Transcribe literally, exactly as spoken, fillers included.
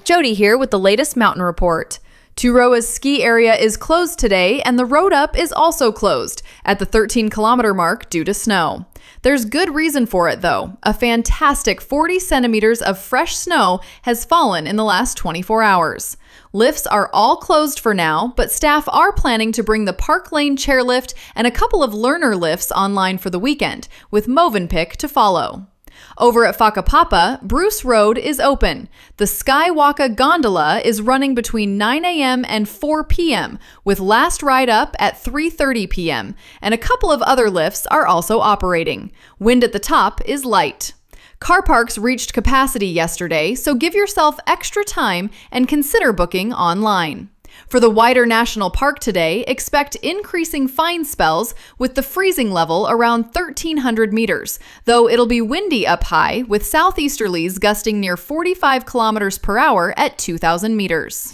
Jody here with the latest mountain report. Turoa's ski area is closed today, and the road up is also closed at the thirteen kilometer mark due to snow. There's good reason for it, though. A fantastic forty centimeters of fresh snow has fallen in the last twenty-four hours. Lifts are all closed for now, but staff are planning to bring the Park Lane chairlift and a couple of learner lifts online for the weekend, with Movenpick to follow. Over at Whakapapa, Bruce Road is open. The Skywalka gondola is running between nine a m and four p m, with last ride up at three thirty p m, and a couple of other lifts are also operating. Wind at the top is light. Car parks reached capacity yesterday, so give yourself extra time and consider booking online. For the wider national park today, expect increasing fine spells with the freezing level around thirteen hundred meters, though it'll be windy up high with southeasterlies gusting near forty-five kilometers per hour at two thousand meters.